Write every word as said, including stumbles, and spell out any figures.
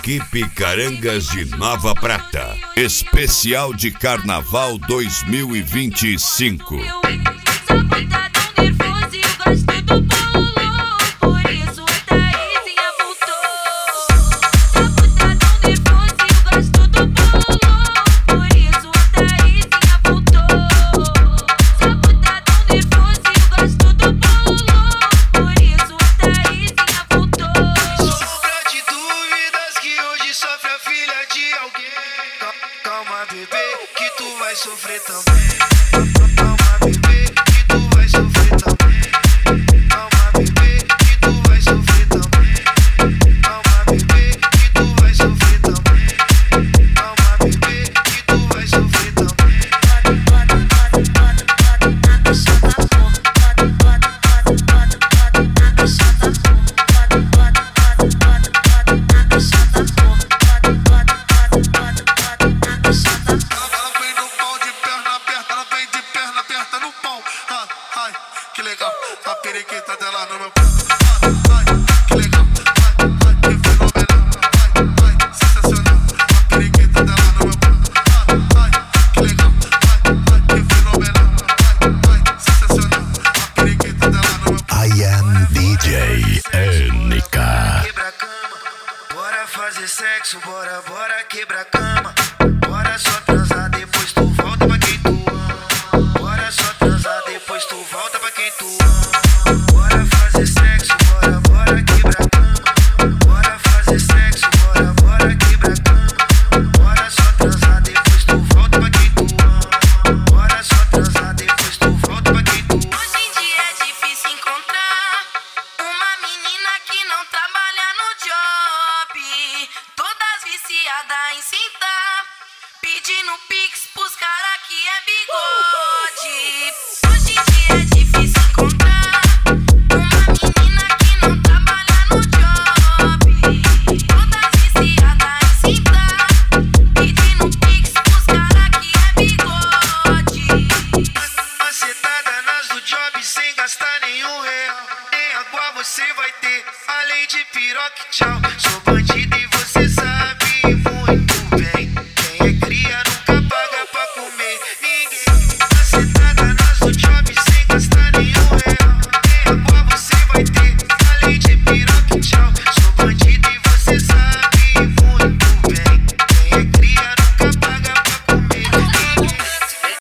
Equipe Carangas de Nova Prata. Especial de Carnaval dois mil e vinte e cinco. Calma, bebê, que tu vai sofrer também. Calma, bebê, que tu vai sofrer também. Calma, bebê, que tu vai sofrer também. Calma, bebê, que tu vai sofrer também. Calma, bebê, que tu vai sofrer também. Que legal, a periquita dela no meu